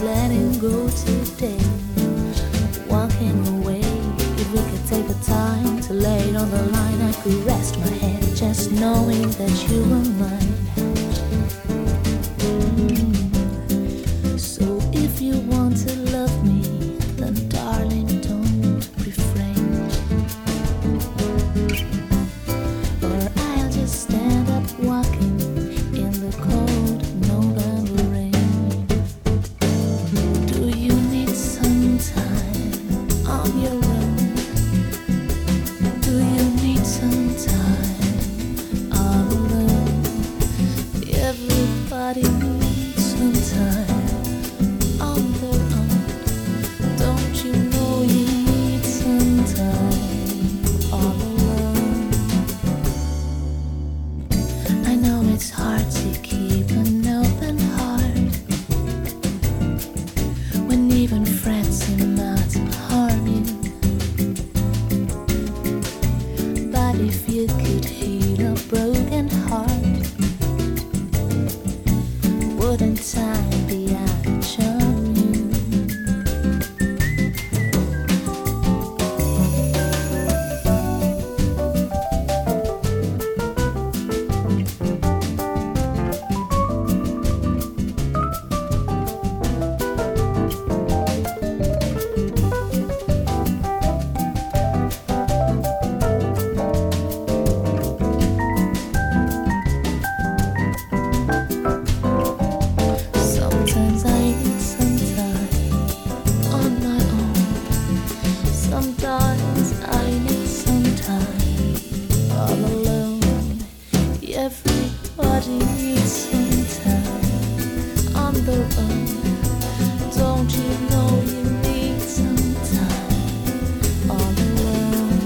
letting go today. Walking away, if we could take the time to lay it on the line, I could rest my head just knowing that you were mine. So if you want to love me, then darling, don't refrain, or I'll just stand up walking in the cold November rain. Do you need some time on your own? Do you need some time all alone? Everybody needs some time on their own. Don't you know you need some time all alone? I know it's hard to keep an open heart when even friends seem not to harm you. But if you could heal a broken heart, wouldn't time be out of charm you? Sometimes I need some time on my own. Sometimes I need some time all alone. Everybody needs some time on their own. Don't you know you need some time all alone?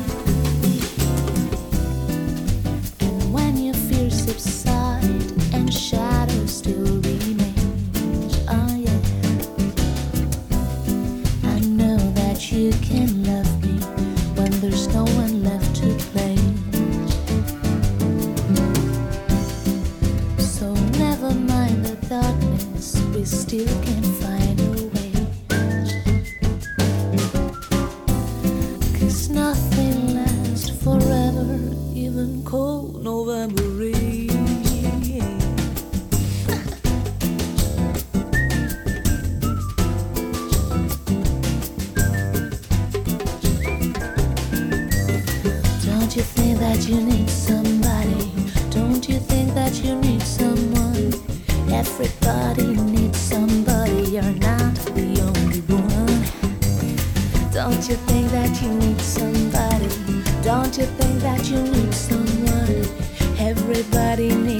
And when your fears subside and shadows still remain, oh yeah, I know that you can love me when there's no one left to play. So never mind the darkness, we still can find a way. 'Cause nothing lasts forever, even cold November rain. Don't you think that you need somebody? Don't you think that you need someone? Everybody needs somebody, you're not the only one. Don't you think that you need somebody? Don't you think that you need someone? Everybody needs